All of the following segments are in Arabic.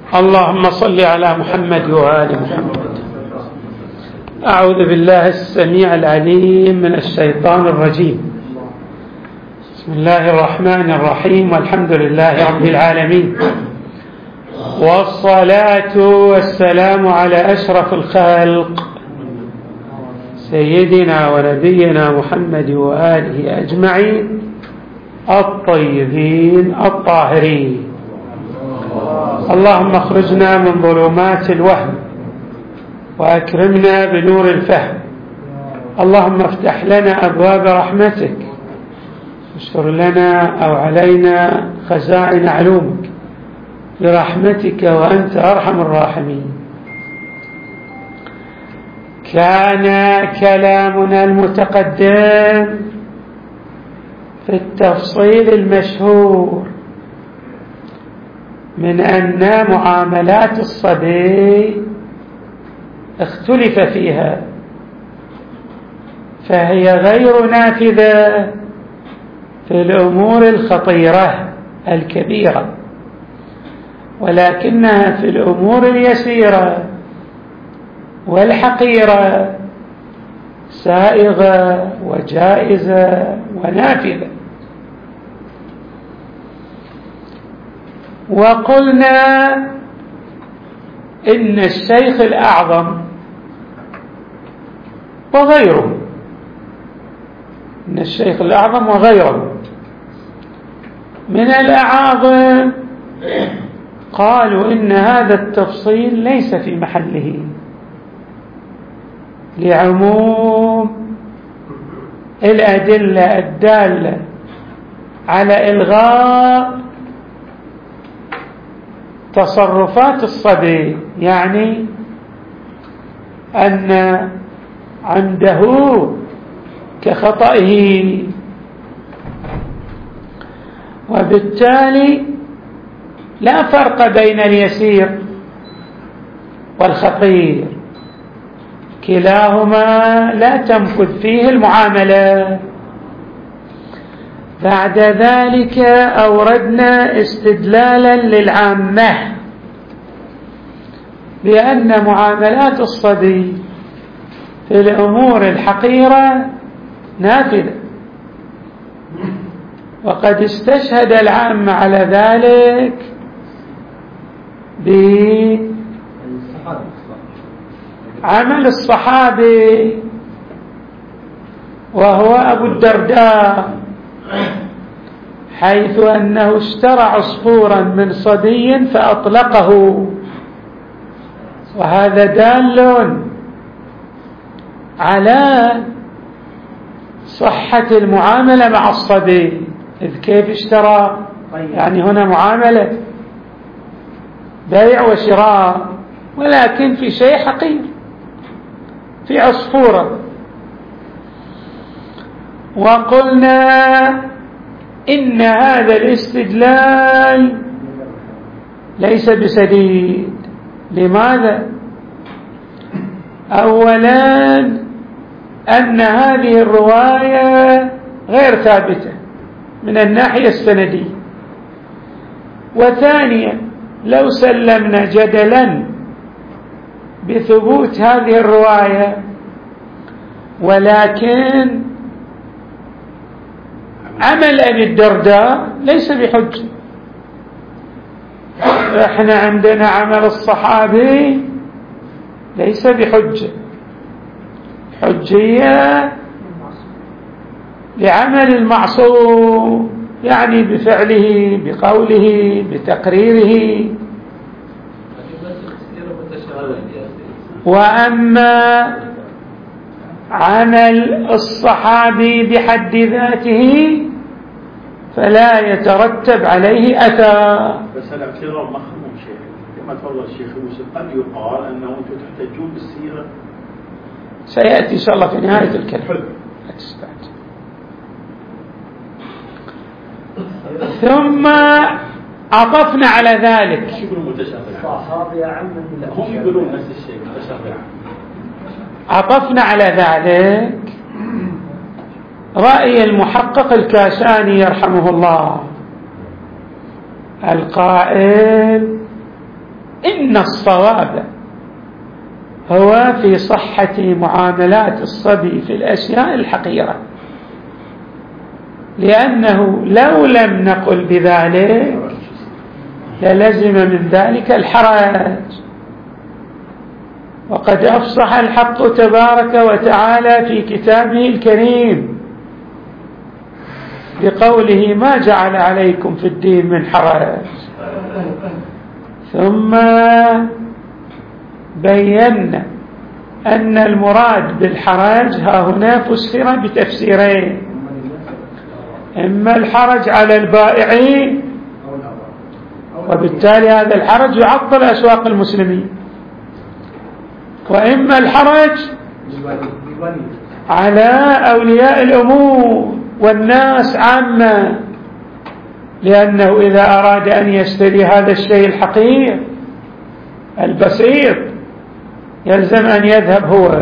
اللهم صل على محمد وآل محمد. أعوذ بالله السميع العليم من الشيطان الرجيم. بسم الله الرحمن الرحيم، والحمد لله رب العالمين، والصلاة والسلام على أشرف الخلق سيدنا ونبينا محمد وآله أجمعين الطيبين الطاهرين. اللهم اخرجنا من ظلمات الوهم وأكرمنا بنور الفهم. اللهم افتح لنا أبواب رحمتك، واشر لنا أو علينا خزائن علومك برحمتك وأنت أرحم الراحمين. كان كلامنا المتقدم في التفصيل المشهور من أن معاملات الصبي اختلف فيها، فهي غير نافذة في الأمور الخطيرة الكبيرة، ولكنها في الأمور اليسيرة والحقيرة سائغة وجائزة ونافذة. وقلنا إن الشيخ الأعظم وغيره، إن الشيخ الأعظم وغيره من الأعاظم قالوا إن هذا التفصيل ليس في محله لعموم الأدلة الدالة على إلغاء تصرفات الصبي، يعني أن عمده كخطئه، وبالتالي لا فرق بين اليسير والخطير، كلاهما لا تنفذ فيه المعاملة. بعد ذلك أوردنا استدلالا للعامة بأن معاملات الصبي في الأمور الحقيرة نافذة، وقد استشهد العامة على ذلك بعمل الصحابي وهو أبو الدرداء، حيث أنه اشترى عصفورا من صبي فأطلقه، وهذا دال على صحة المعاملة مع الصبي. إذ كيف اشترى؟ يعني هنا معاملة بيع وشراء، ولكن في شيء حقير، في عصفورة. وقلنا إن هذا الاستدلال ليس بسديد. لماذا؟ أولا أن هذه الرواية غير ثابتة من الناحية السندية، وثانيا لو سلمنا جدلا بثبوت هذه الرواية ولكن عمل أبي الدرداء ليس بحجة، احنا عندنا عمل الصحابي ليس بحجة، حجية لعمل المعصوم، يعني بفعله بقوله بتقريره. وأما عمل الصحابي بحد ذاته فلا يترتب عليه أثر. بس هذا اعتراض مخموم شيخ، كما تفضل الشيخ يوسف، قد يقال أنه أنتم تحتجون بالسيرة، سيأتي إن شاء الله في نهاية الكلام. ثم عطفنا على ذلك، هم يقولون نفس الشيء متشابه، عطفنا على ذلك رأي المحقق الكاشاني يرحمه الله، القائل إن الصواب هو في صحة معاملات الصبي في الأشياء الحقيرة، لأنه لو لم نقل بذلك للزم من ذلك الحرج. وقد أفصح الحق تبارك وتعالى في كتابه الكريم بقوله: ما جعل عليكم في الدين من حرج. ثم بينا أن المراد بالحرج ها هنا فسر بتفسيرين: إما الحرج على البائعين، وبالتالي هذا الحرج يعطل أسواق المسلمين، وإما الحرج على أولياء الأمور والناس عامة، لأنه إذا أراد أن يشتري هذا الشيء الحقير البسيط يلزم أن يذهب هو،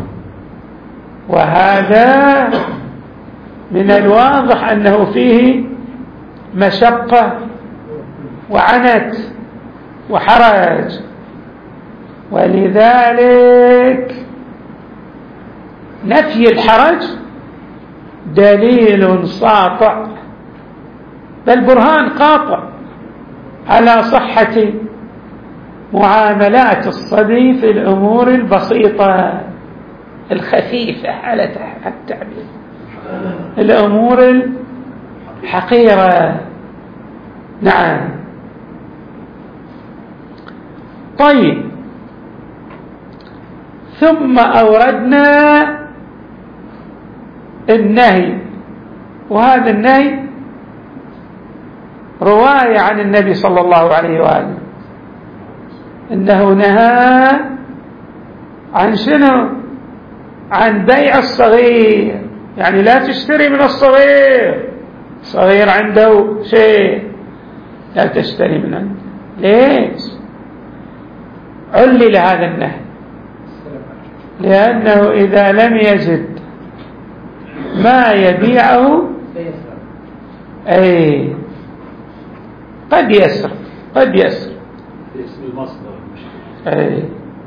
وهذا من الواضح أنه فيه مشقة وعنت وحرج. ولذلك نفي الحرج دليل ساطع، بل برهان قاطع على صحة معاملات الصبي في الأمور البسيطة الخفيفة على التعبير، الأمور الحقيرة. نعم. طيب، ثم أوردنا النهي، وهذا النهي رواية عن النبي صلى الله عليه وآله، إنه نهى عن شنو؟ عن بيع الصغير، يعني لا تشتري من الصغير، صغير عنده شيء لا تشتري من عنده. ليش علل هذا النهي؟ لأنه إذا لم يجد ما يبيعه أي قد يسرق اسم المصدر. أي.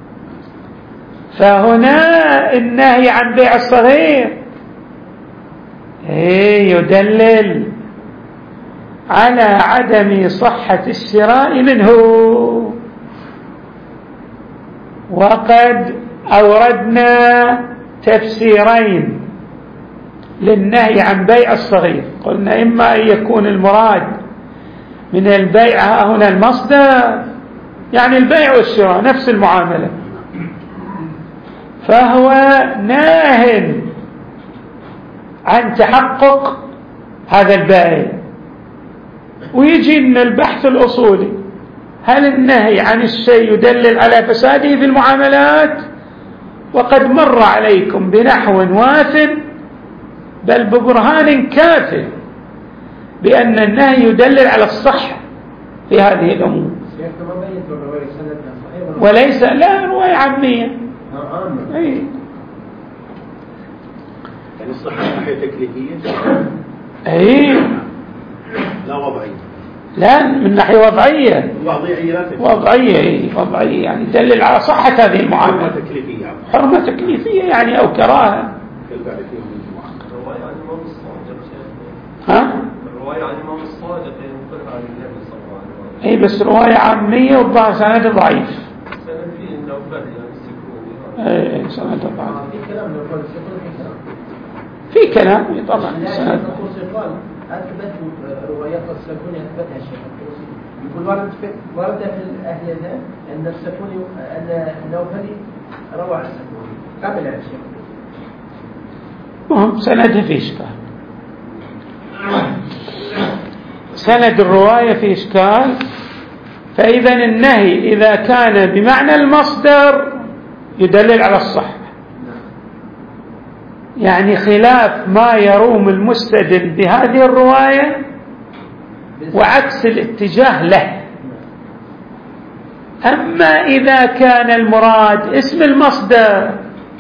فهنا النهي عن بيع الصغير يدلل على عدم صحة الشراء منه. وقد أوردنا تفسيرين للنهي عن بيع الصغير، قلنا إما أن يكون المراد من البيع هنا المصدر، يعني البيع والشراء نفس المعاملة، فهو ناه عن تحقق هذا البيع. ويجي من البحث الأصولي: هل النهي عن الشيء يدلل على فساده في المعاملات؟ وقد مر عليكم بنحو واف بل ببرهان كاف بأن النهي يدلل على الصحة في هذه الأمور، وليس لا رواية عامية. يعني الصحة من ناحية تكليفية لا وضعية، لا من ناحية وضعية وضعية يعني تدلل على صحة هذه المعاملة. حرمة تكليفية يعني أو كراهة. الرواية عن الإمام الصادق ينقل عن النبي صلى الله عليه وسلم. بس رواية عامية وبعض سند ضعيف. سند فيه إنه بدل يعني السكون. سند ضعيف. في كلام يقول السكون في كلام طبعا. السند قال أثبت روايات السكون أثبتها الشيخ الطوسي، يقول ورد في أهل العلم أن السكون أن النوفلي روى عن السكون قبل الشيخ. مهم سند في إشكال، سند الرواية في إشكال. فإذا النهي إذا كان بمعنى المصدر يدلل على الصحة، يعني خلاف ما يروم المستدل بهذه الرواية وعكس الاتجاه له. أما إذا كان المراد اسم المصدر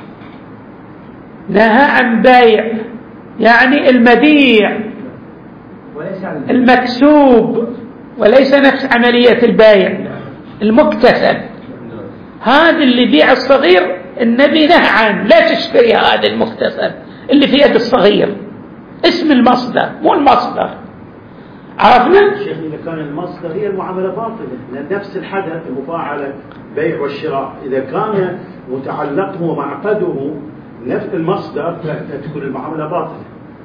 نهى عن بيع، يعني المبيع المكسوب وليس نفس عملية البيع، المكتسب. هذا اللي بيع الصغير النبي نهى عنه، لا تشتري هذا المكتسب اللي في يد الصغير، اسم المصدر مو المصدر. عرفنا؟ شيخ إذا كان المصدر هي المعاملة باطلة، لأن نفس الحدث المفاعلة بيع والشراء إذا كان متعلقه ومعقده نفس المصدر تكون المعاملة باطلة.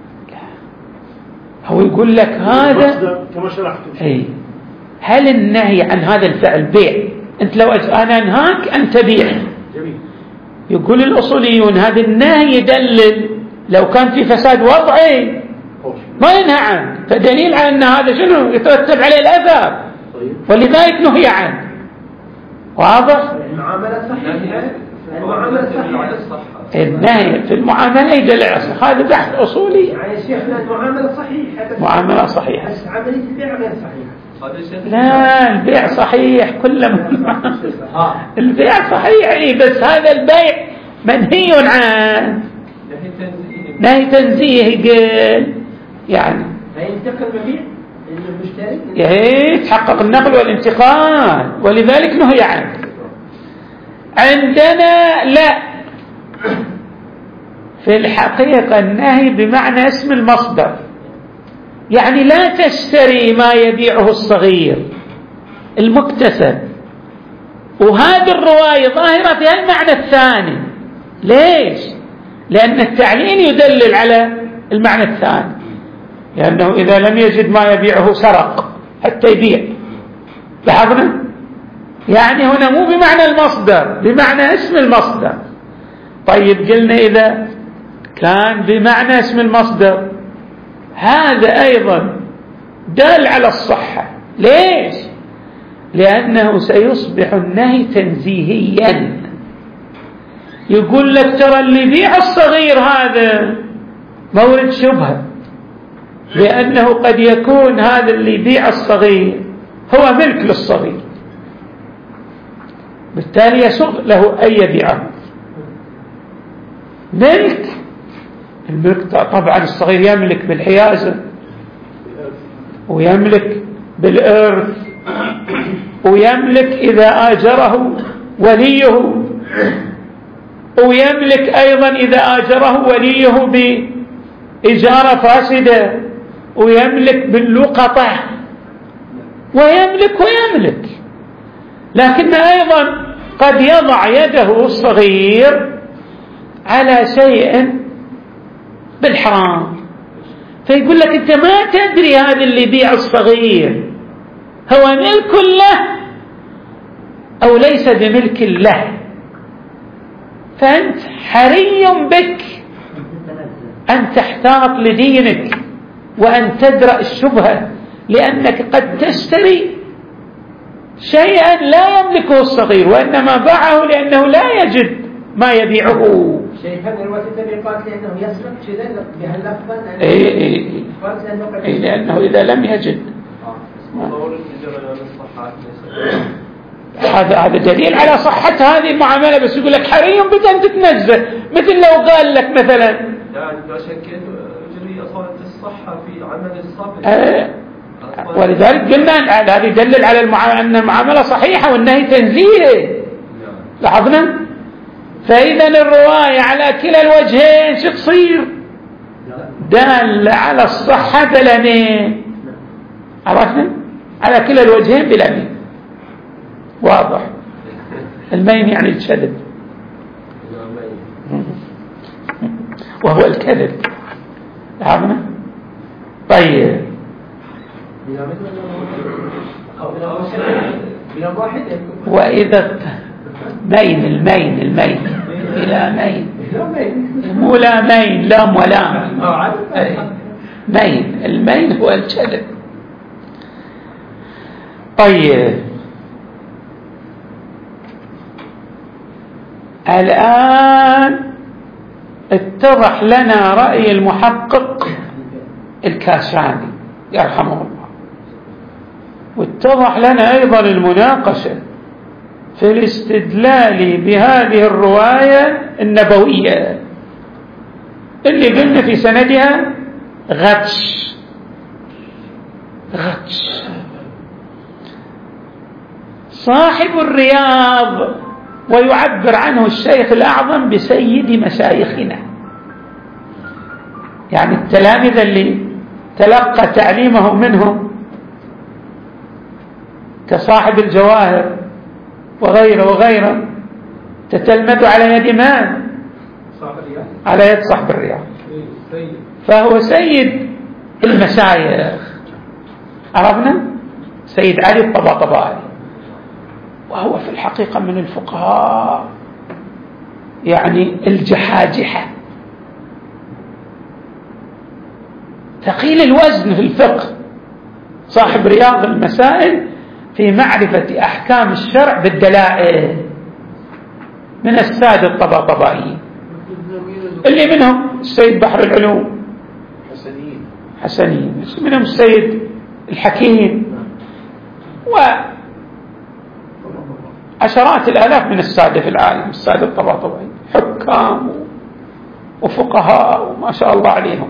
هو يقول لك هذا كما شرحت. أي هل النهي عن هذا الفعل بيع؟ أنت لو أنا أنهاك أن تبيع. جميل. يقول الأصوليون هذا النهي يدلل لو كان في فساد وضعي ما ينهى عنه، فدليل على أن هذا شنو يترتب عليه الأثر. ولذلك نهي عنه. واضح؟ المعاملة صحيحة. المعاملة صحيحة. النهي في المعاملة يدل على الصحة. هذا بحث أصولي. يعني شيخنا المعاملة صحيحة. معاملة صحيحة. بس عملية البيع غير صحيحة. لا البيع صحيح كله. البيع صحيح بس هذا البيع منهي عنه. نهي تنزيه قال يعني. هينتقل مبيع المشتري. يتحقق النقل والانتقال ولذلك نهي عنه. عندنا لا، في الحقيقة النهي بمعنى اسم المصدر، يعني لا تشتري ما يبيعه الصغير المكتسب. وهذه الرواية ظاهرة في المعنى الثاني. ليش؟ لأن التعليل يدلل على المعنى الثاني، لأنه إذا لم يجد ما يبيعه سرق حتى يبيع. لاحظنا؟ يعني هنا مو بمعنى المصدر، بمعنى اسم المصدر. طيب قلنا إذا كان بمعنى اسم المصدر هذا أيضا دال على الصحة. ليش؟ لأنه سيصبح النهي تنزيهيا. يقول لك ترى اللي يبيع الصغير هذا مورد شبهة، لأنه قد يكون هذا اللي يبيع الصغير هو ملك للصغير، بالتالي يسوغ له أن يبيعه. الملك طبعا الصغير يملك بالحيازة ويملك بالإرث ويملك إذا آجره وليه، ويملك أيضا إذا آجره وليه بإجارة فاسدة، ويملك باللقطة، ويملك لكن أيضا قد يضع يده الصغير على شيء بالحرام، فيقول لك أنت ما تدري هذا اللي يبيع الصغير هو ملك له أو ليس بملك له، فأنت حري بك أن تحتاط لدينك وأن تدرأ الشبهة، لأنك قد تشتري شيئا لا يملكه الصغير وإنما باعه لأنه لا يجد ما يبيعه. شيخنا الوقت الذي قالت لأنه يسرق كذا بهاللفظة لأنه إذا لم يجد هذا دليل على صحة هذه المعاملة. بس يقول لك حري بك أن تتنزه، مثل لو قال لك مثلا يعني لا شك أجري أصالة الصحة في عمل الصبر. ولذلك قلنا هذا يدلل على أن المعاملة صحيحة والنهي تنزيه. لاحظنا؟ فإذا الرواية على كلا الوجهين شو تصير؟ دال على الصحة بلا مين. عرفنا؟ على كلا الوجهين بلا مين. واضح؟ المين يعني الكذب، وهو الكذب. لاحظنا؟ طيب وإذا المين إلى مين، مو لا مين لام ولا مين، المين هو الكذب. طيب الآن اتضح لنا رأي المحقق الكاشاني يرحمه الله، واتضح لنا أيضا المناقشة في الاستدلال بهذه الرواية النبوية اللي قلنا في سندها غطش. صاحب الرياض، ويعبر عنه الشيخ الأعظم بسيد مشايخنا، يعني التلامذة اللي تلقى تعليمه منهم كصاحب الجواهر وغيره وغيره تتلمذ على يد من؟ على يد صاحب الرياض، فهو سيد المشايخ. عرفنا؟ سيد علي الطباطبائي، وهو في الحقيقة من الفقهاء يعني الجحاجحة، ثقيل الوزن في الفقه، صاحب رياض المسائل في معرفة أحكام الشرع بالدلائل، من السادة الطباطبائيين اللي منهم السيد بحر العلوم حسنين، منهم السيد الحكيم، وعشرات الآلاف من السادة في العالم، السادة الطباطبائيين حكام وفقهاء وما شاء الله عليهم.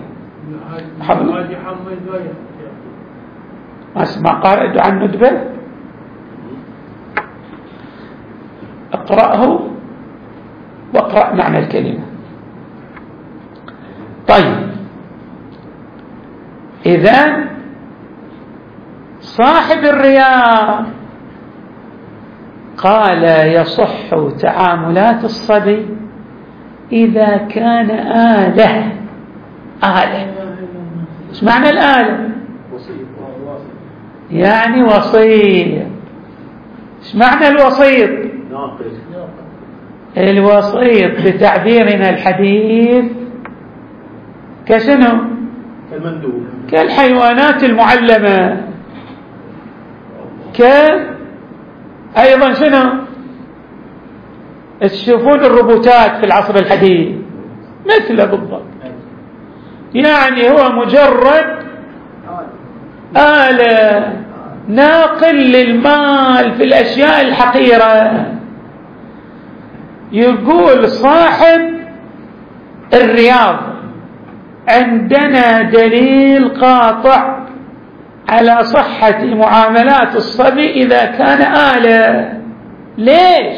ما اسمع قارئ عن ندبة، اقرأه واقرأ معنى الكلمة. طيب، إذن صاحب الرياض قال يصح تعاملات الصبي إذا كان آلة. ايش معنى الآلة؟ يعني وسيط. ايش معنى الوسيط؟ الوسيط بتعبيرنا الحديث كشنو؟ كالمندوب، كالحيوانات المعلمة، أيضا شنو؟ تشوفون الروبوتات في العصر الحديث مثله بالضبط، يعني هو مجرد آلة ناقل للمال في الأشياء الحقيرة. يقول صاحب الرياض عندنا دليل قاطع على صحة معاملات الصبي إذا كان آلة. ليش؟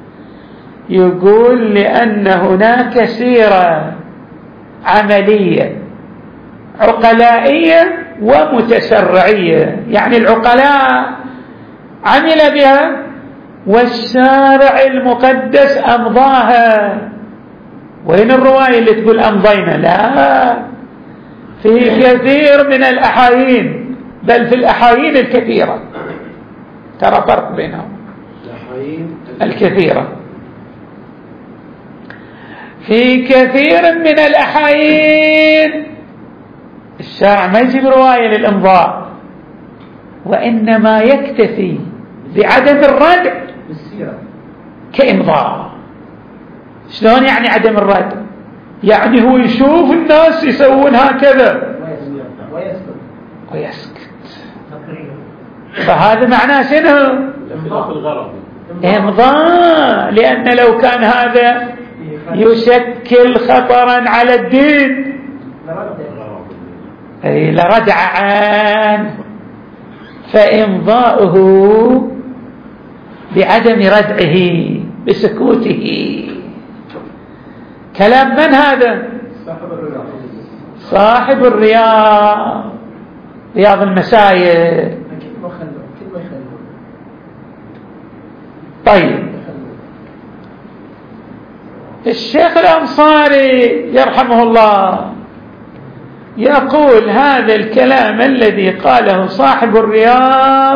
يقول لأن هناك سيرة عملية عقلائية ومتشرعية، يعني العقلاء عمل بها والشارع المقدس أمضاها. وين الرواية اللي تقول أمضينا؟ لا، في كثير من الأحايين، بل في الأحايين الكثيرة، ترى فرق بينهم، الكثيرة، في كثير من الأحايين الشارع ما يجيب رواية للإمضاء، وإنما يكتفي بعدم الردع كإمضاء. شلون يعني عدم الردع؟ يعني هو يشوف الناس يسوون هكذا ويسكت. فهذا معناه شنو؟ إمضاء، لأن لو كان هذا يشكل خطرا على الدين لردع عنه، فإمضاؤه بعدم ردعه بسكوته. كلام من هذا؟ صاحب الرياض، رياض المسايد. طيب، الشيخ الأنصاري يرحمه الله يقول هذا الكلام الذي قاله صاحب الرياض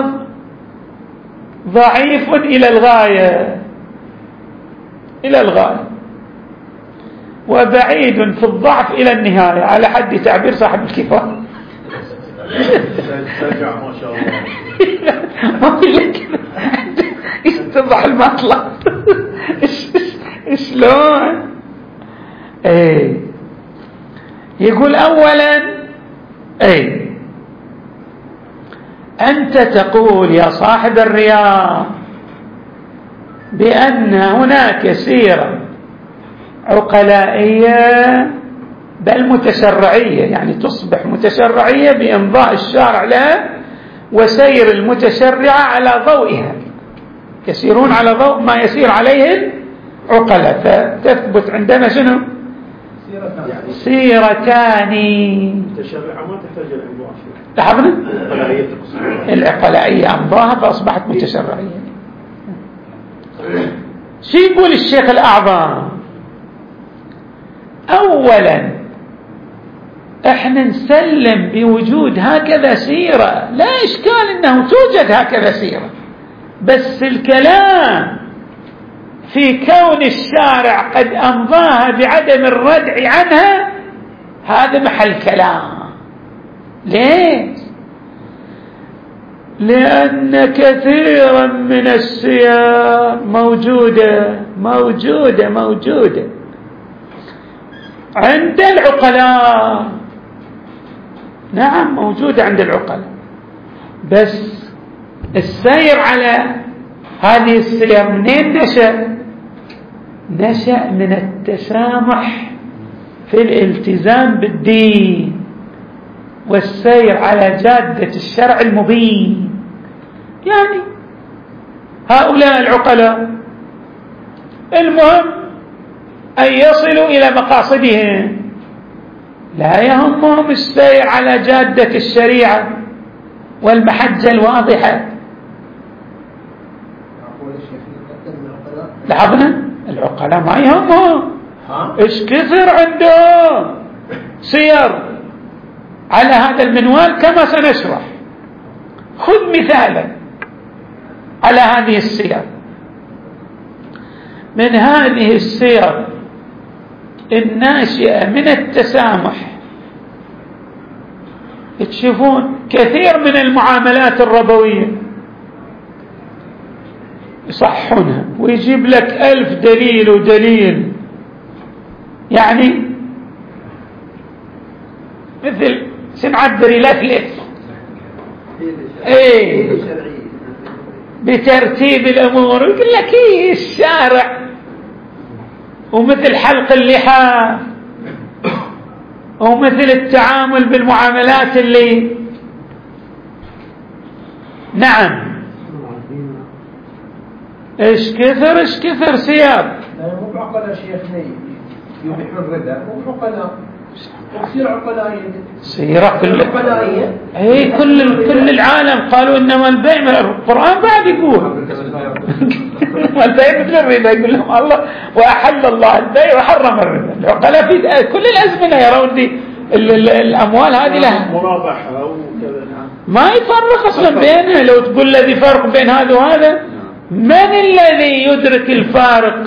ضعيف إلى الغاية وبعيد في الضعف إلى النهاية، على حد تعبير صاحب الكفاية. ما شاء الله. ما في لك يتضح المطلب. شلون؟ يقول أولا أنت تقول يا صاحب الرياض بأن هناك سيرة عقلائية بل متشرعية، يعني تصبح متشرعية بإمضاء الشارع لها وسير المتشرعة على ضوئها. يسيرون على ضوء ما يسير عليه العقلاء. فتثبت عندنا شنو؟ سيرتان. متشرعة ما تحتاج إلى إمضاء. لاحظنا العقلائية أمضاها فأصبحت متشرعية. شو يقول الشيخ الأعظم؟ أولا احنا نسلم بوجود هكذا سيرة، لا إشكال أنه توجد هكذا سيرة، بس الكلام في كون الشارع قد أمضاها بعدم الردع عنها هذا محل كلام. ليش؟ لأن كثيرا من السير موجودة عند العقلاء. نعم موجودة عند العقلاء، بس السير على هذه السير منين نشأ من التسامح في الالتزام بالدين والسير على جادة الشرع المبين. يعني هؤلاء العقلاء المهم أن يصلوا إلى مقاصدهم، لا يهمهم السير على جادة الشريعة والمحجة الواضحة. لاحظنا العقلاء ما يهمهم إيش كثر عندهم سير على هذا المنوال كما سنشرح. خذ مثالا على هذه السير. من هذه السير الناشئة من التسامح تشوفون كثير من المعاملات الربوية يصحونها ويجيب لك 1000 دليل ودليل. يعني مثل سنعبر لفلف بترتيب الأمور، يقول لك إيه الشارع، ومثل حلق اللحى، ومثل التعامل بالمعاملات اللي نعم ايش كثر سياب. مو بعقلاء شيخنا يبيحون الردى، مو عقلاء سيرة عقلائية. سيرة كل العالم قالوا إنما البيع من القرآن بعد يقول والبيع مثل الربا، يقول لهم الله وأحل الله البيع وحرم الربا. العقلاء في كل الأزمنة يرون دي الأموال هذه لها مرابحة وكذا. ما يفرق أصلا بينها. لو تقول الذي فرق بين هذا وهذا، من الذي يدرك الفارق؟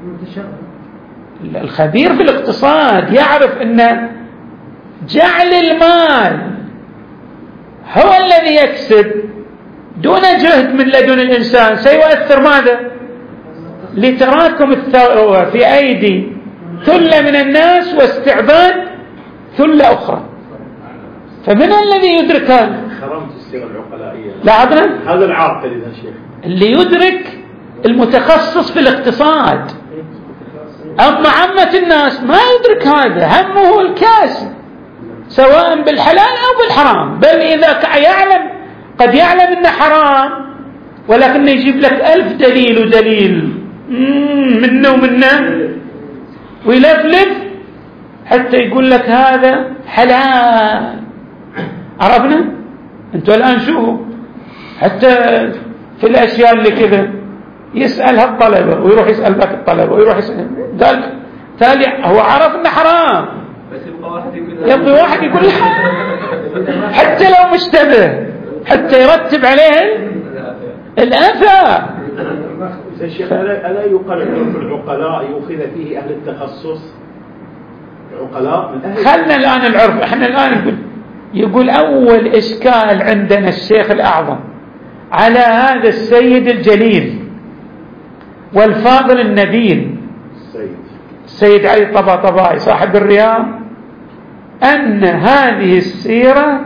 الخبير في الاقتصاد يعرف أن جعل المال هو الذي يكسب دون جهد من لدن الإنسان سيؤثر ماذا؟ لتراكم الثروة في أيدي ثلة من الناس واستعباد ثلة أخرى. فمن الذي يدرك هذا؟ خرمت السيرة العقلائية. لاحظنا هذا العاقل إذا شيخ اللي يدرك المتخصص في الاقتصاد. أما عامة الناس ما يدرك هذا، همه الكاسب سواء بالحلال أو بالحرام. بل إذا يعلم قد يعلم أنه حرام ولكن يجيب لك 1000 دليل ودليل منه ومنه ويلفلف حتى يقول لك هذا حلال. عرفنا؟ أنتوا الآن شوفوا حتى في الأشياء اللي كذا يسألها الطلبة ويروح يسأل باقي الطلبة ويروح يسأل، قال تالي هو عرف انه حرام، يبقى واحد يقول حتى لو مشتبه حتى يرتب عليه الآثار. الشيخ ألا يقال أن العقلاء يؤخذ فيه أهل التخصص؟ العقلاء من أهل خلنا الآن العرف. احنا الآن يقول أول إشكال عندنا الشيخ الأعظم على هذا السيد الجليل والفاضل النبيل السيد علي الطباطبائي صاحب الرياض، أن هذه السيرة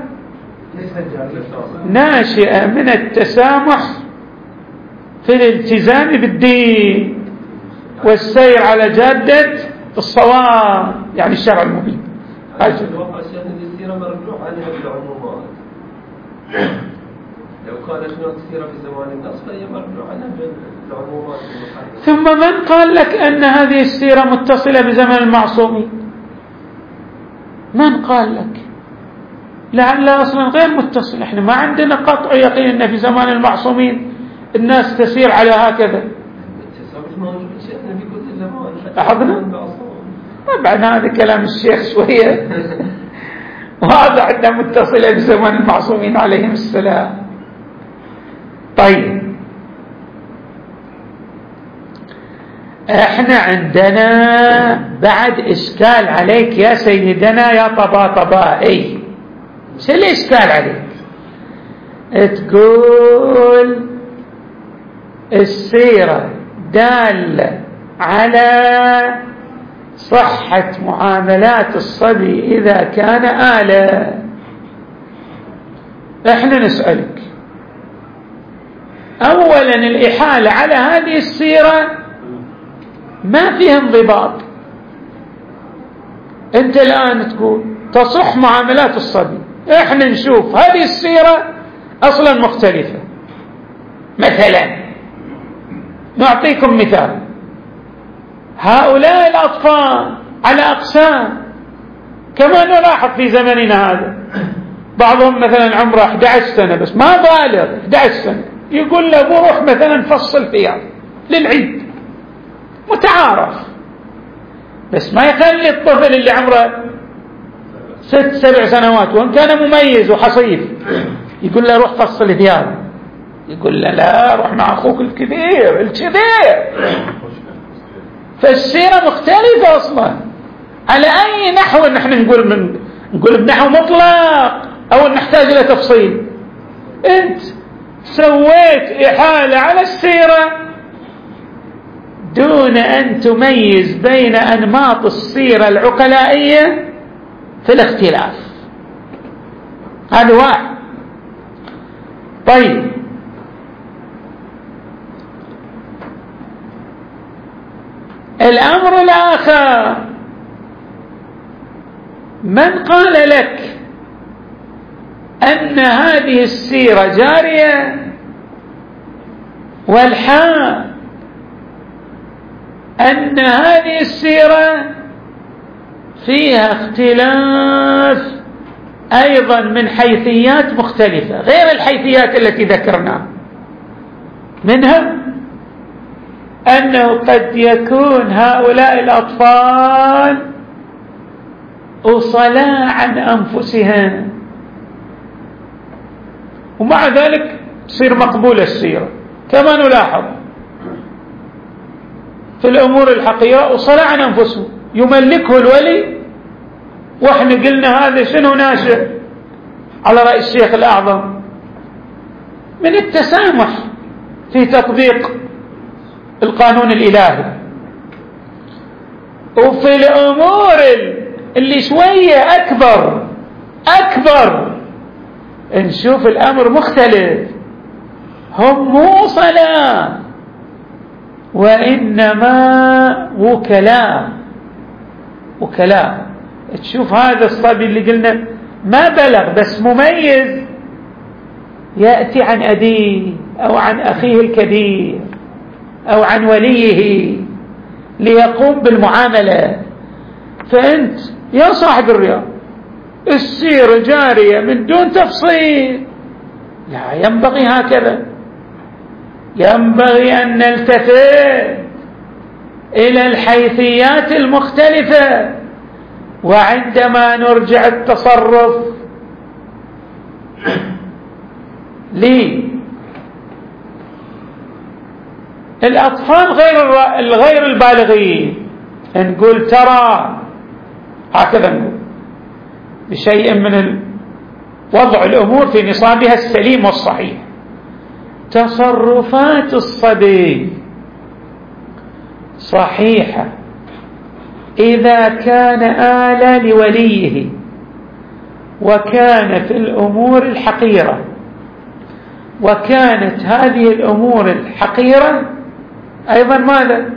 ناشئة من التسامح في الالتزام بالدين والسير على جادة الصواب، يعني الشرع المبين. الواقع السيرة مرجوع عنها بالعمومات. لو كانت هناك سيرة في زمان النص فهي مرجوع عنها ثم من قال لك أن هذه السيرة متصلة بزمن المعصومين؟ من قال لك؟ لعلها أصلا غير متصل. احنا ما عندنا قطع يقين أن في زمان المعصومين الناس تسير على هكذا. لاحظنا؟ طبعا هذا كلام الشيخ شوية وهذا عندنا متصلة بزمان المعصومين عليهم السلام. طيب احنا عندنا بعد اشكال عليك يا سيدنا يا طباطبائي. شو الاشكال عليك؟ تقول السيرة دالة على صحة معاملات الصبي إذا كان آلة. احنا نسألك أولا الإحالة على هذه السيرة ما فيها انضباط. أنت الآن تقول تصح معاملات الصبي، احنا نشوف هذه السيرة أصلا مختلفة. مثلا نعطيكم مثال، هؤلاء الأطفال على أقسام كما نلاحظ في زمننا هذا. بعضهم مثلا عمره 11 سنة بس ما بالغ، 11 سنة يقول له بروح مثلا فصل ثياب للعيد، متعارف، بس ما يخلي الطفل اللي عمره 6-7 سنوات وان كان مميز وحصيف يقول له روح فصل ثياب، يقول له لا روح مع أخوك الكبير. فالسيرة مختلفة أصلا. على أي نحو نحن نقول بنحو مطلق أو نحتاج إلى تفصيل؟ أنت سويت إحالة على السيرة دون أن تميز بين أنماط السيرة العقلائية في الاختلاف. هذا واحد. طيب الأمر الآخر، من قال لك أن هذه السيرة جارية والحال أن هذه السيرة فيها اختلاف أيضا من حيثيات مختلفة غير الحيثيات التي ذكرناها؟ منها أنه قد يكون هؤلاء الأطفال أصلاء عن أنفسهم ومع ذلك تصير مقبولة السيرة، كما نلاحظ في الأمور الحقيرة أصلاء عن أنفسهم يملكه الولي. وإحنا قلنا هذا شنو ناشئ على رأي الشيخ الأعظم من التسامح في تطبيق القانون الإلهي. وفي الأمور اللي شوية أكبر نشوف الأمر مختلف، هم مو صلاة وإنما وكلاء. تشوف هذا الصبي اللي قلنا ما بلغ بس مميز يأتي عن أبيه أو عن أخيه الكبير أو عن وليه ليقوم بالمعاملة. فأنت يا صاحب الرياض السيرة جارية من دون تفصيل. لا ينبغي هكذا، ينبغي أن نلتفت إلى الحيثيات المختلفة، وعندما نرجع التصرف للأطفال غير البالغين نقول ترى هكذا، نقول بشيء من وضع الأمور في نصابها السليم والصحيح. تصرفات الصبي صحيحة إذا كان آلة لوليه وكان في الأمور الحقيرة، وكانت هذه الأمور الحقيرة أيضا ماذا؟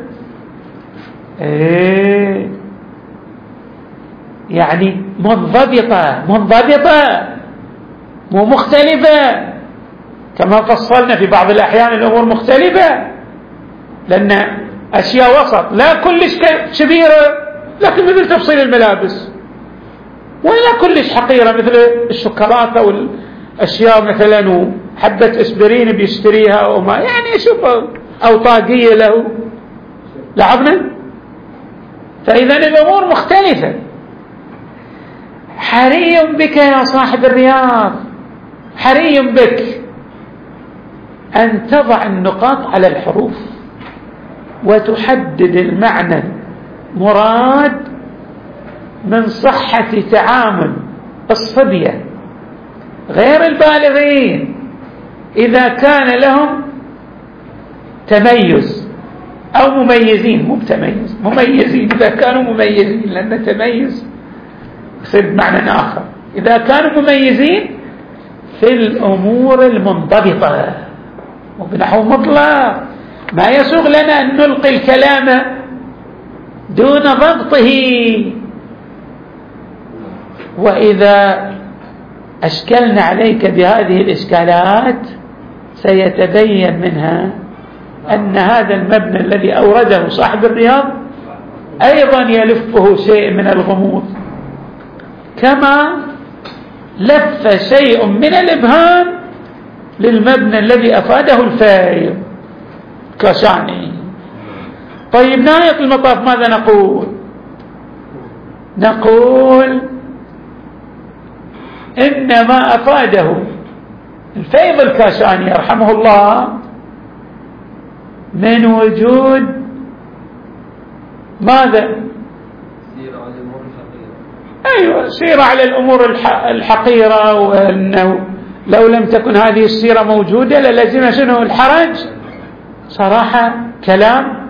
يعني منضبطة مو مختلفة، كما فصلنا في بعض الأحيان الأمور مختلفة لأن أشياء وسط، لا كلش كبيرة لكن مثل تفصيل الملابس، ولا كلش حقيرة مثل الشوكولاتة والأشياء مثلا وحبة اسبرين بيشتريها أو ما يعني شوف، أو طاقية له. لاحظنا؟ فإذا الأمور مختلفة. حري بك يا صاحب الرياض، حري بك أن تضع النقاط على الحروف وتحدد المعنى مراد من صحة تعامل الصبية غير البالغين إذا كان لهم تميز أو مميزين، مو تميز، مميزين إذا كانوا مميزين، لأن تميز يصير بمعنى آخر. إذا كانوا مميزين في الأمور المنضبطة وبنحو مطلق، ما يسوغ لنا أن نلقي الكلام دون ضبطه. وإذا أشكلنا عليك بهذه الإشكالات سيتبين منها أن هذا المبنى الذي أورده صاحب الرياض أيضا يلفه شيء من الغموض، كما لف شيء من الإبهام للمبنى الذي أفاده الفاير كاشاني. طيب نهاية المطاف ماذا نقول؟ نقول إن ما أفاده الفيض الكاشاني يرحمه الله من وجود ماذا؟ أيوة، سيرة على الأمور الحقيرة، وأنه لو لم تكن هذه السيرة موجودة للزم شنو الحرج. صراحة كلام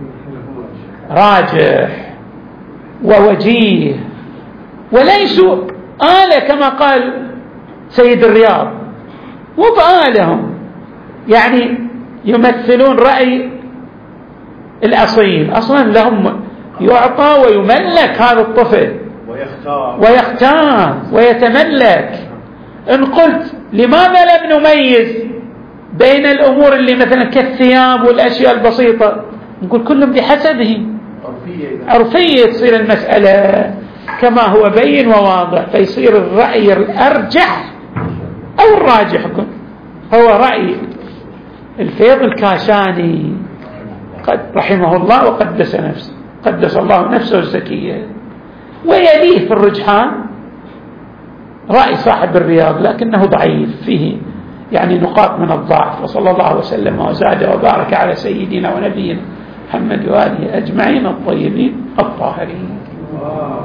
راجح ووجيه، وليسوا آلة كما قال سيد الرياض، وبآلهم يعني يمثلون رأي الأصيل. أصلا لهم يعطى ويملك هذا الطفل ويختار ويتملك. إن قلت لماذا لم نميز بين الأمور اللي مثلا كالثياب والأشياء البسيطة، نقول كلهم بحسبه، عرفية تصير المسألة كما هو بين وواضح، فيصير الرأي الأرجح أو الراجح هو رأي الفيض الكاشاني قد رحمه الله وقدس نفسه، قدس الله نفسه الزكية. ويليه في الرجحان رأي صاحب الرياض لكنه ضعيف، فيه يعني نقاط من الضعف. وصلى الله وسلم وزاد وبارك على سيدنا ونبينا محمد وآله أجمعين الطيبين الطاهرين.